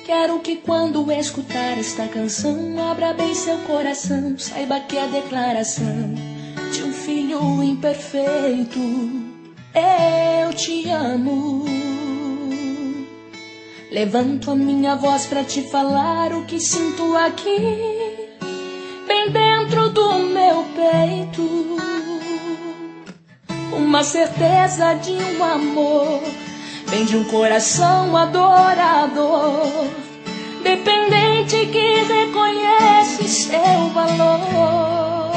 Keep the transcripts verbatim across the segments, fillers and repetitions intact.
Quero que quando escutar esta canção, abra bem seu coração, saiba que é a declaração de um filho imperfeito. Eu te amo. Levanto a minha voz pra te falar o que sinto aqui, bem dentro do meu peito. Uma certeza de um amor, vem de um coração adorador, dependente que reconhece seu valor.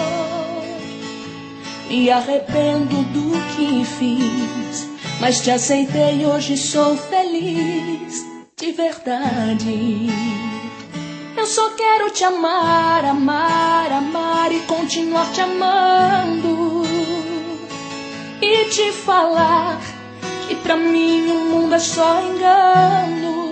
Me arrependo do que fiz, mas te aceitei, hoje sou feliz, de verdade. Eu só quero te amar, amar, amar e continuar te amando, e te falar que pra mim o mundo é só engano.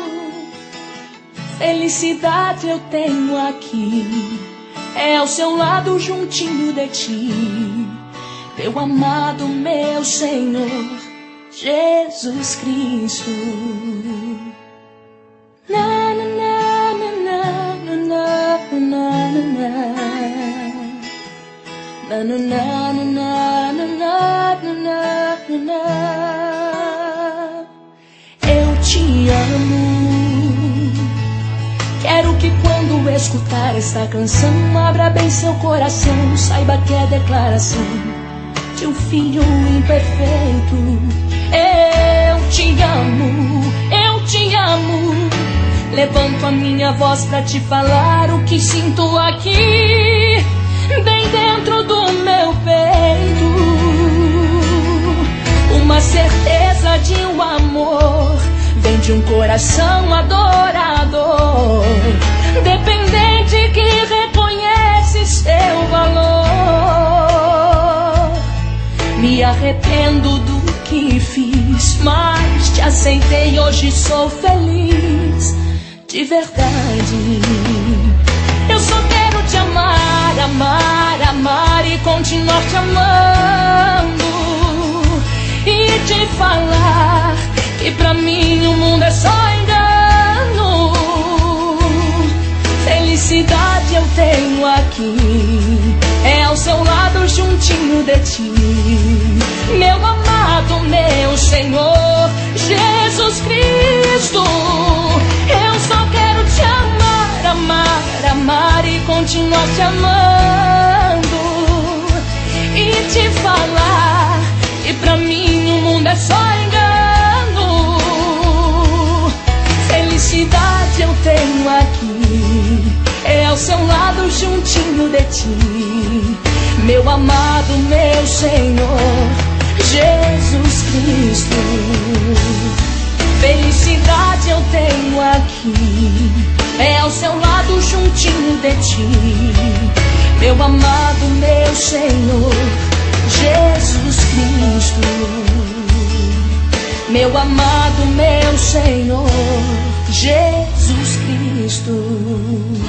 Felicidade eu tenho aqui, é ao seu lado juntinho de ti, meu amado, meu Senhor, Jesus Cristo. Na, na, na, na, na, na, na, na. Na, na, na, na, na, na, na, na, na. Eu te amo. Quero que quando escutar esta canção, abra bem seu coração, saiba que é a declaração de um filho imperfeito. Eu te amo, eu te amo. Levanto a minha voz pra te falar o que sinto aqui, bem dentro do meu peito. Uma certeza de um amor, vem de um coração adorador, dependente que reconhece seu valor. Me arrependo do que fiz, mas te aceitei, hoje sou feliz, de verdade. Eu só quero te amar, amar, amar e continuar te amando, e te falar que pra mim o mundo é só engano. Felicidade eu tenho aqui, é ao seu lado juntinho de ti, meu amado, meu Senhor, Jesus Cristo. Eu só quero te amar, amar, amar e continuar te amando, e te falar que pra mim o mundo é só engano. Felicidade eu tenho aqui, é ao seu lado juntinho de ti, meu amado, meu Senhor, Jesus Cristo. Felicidade eu tenho aqui, é ao seu lado juntinho de ti, meu amado, meu Senhor, Jesus Cristo. Meu amado, meu Senhor, Jesus Cristo.